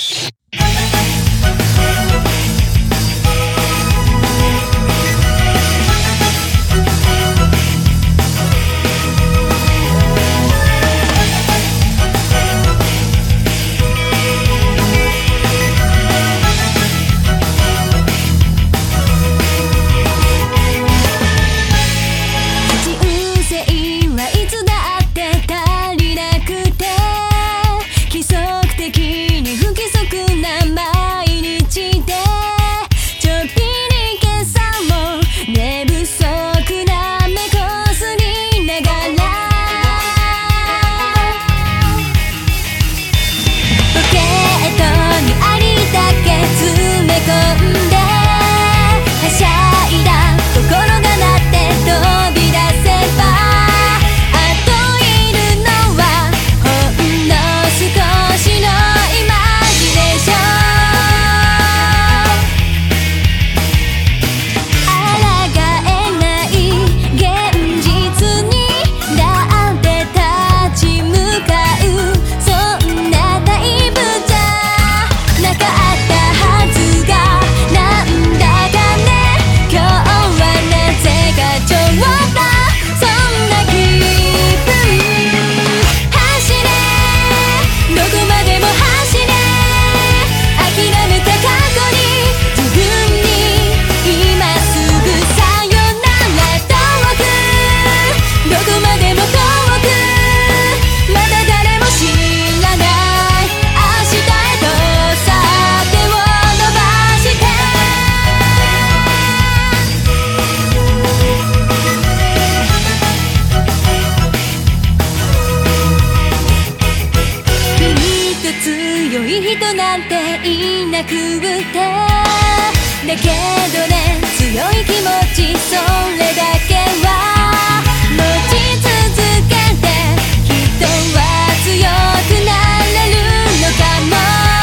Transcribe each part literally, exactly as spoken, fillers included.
強い人なんていなくて、だけどね、強い気持ちそれだけは持ち続けて、人は強くなれるのかも。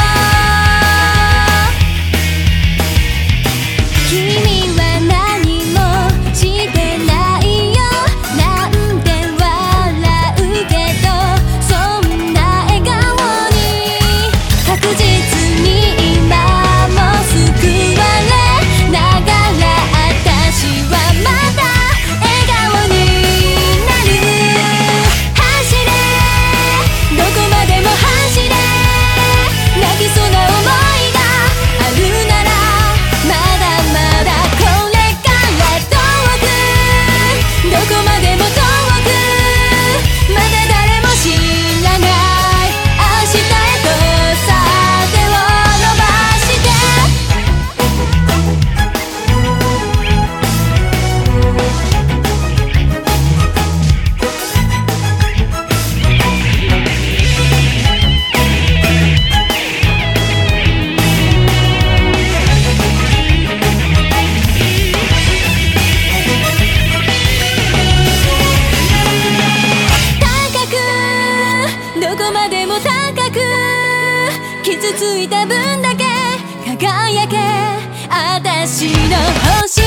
君は何もしてないよなんて笑うけど、そんな笑顔に確実に今も救われながら、私はまだ笑顔になる。走れ、どこまでも走れ、泣きそうな想いがあるなら、まだまだこれから遠く、どこまでも遠く、まだ誰も知らない明日へとさあ手を伸ばして、高く、どこまでも高く、傷ついた分だけ輝け、私の星